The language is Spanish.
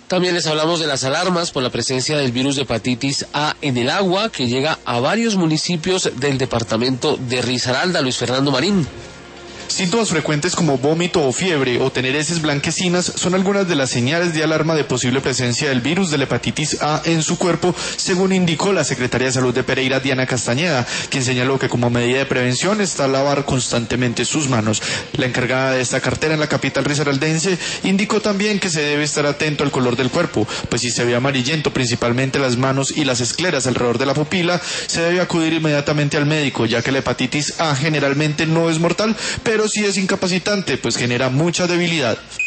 También les hablamos de las alarmas por la presencia del virus de hepatitis A en el agua, que llega a varios municipios del departamento de Risaralda. Luis Fernando Marín. Síntomas frecuentes como vómito o fiebre o tener heces blanquecinas son algunas de las señales de alarma de posible presencia del virus de la hepatitis A en su cuerpo, según indicó la Secretaria de Salud de Pereira, Diana Castañeda, quien señaló que como medida de prevención está lavar constantemente sus manos. La encargada de esta cartera en la capital risaraldense indicó también que se debe estar atento al color del cuerpo, pues si se ve amarillento, principalmente las manos y las escleras alrededor de la pupila, se debe acudir inmediatamente al médico, ya que la hepatitis A generalmente no es mortal, pero sí es incapacitante, pues genera mucha debilidad.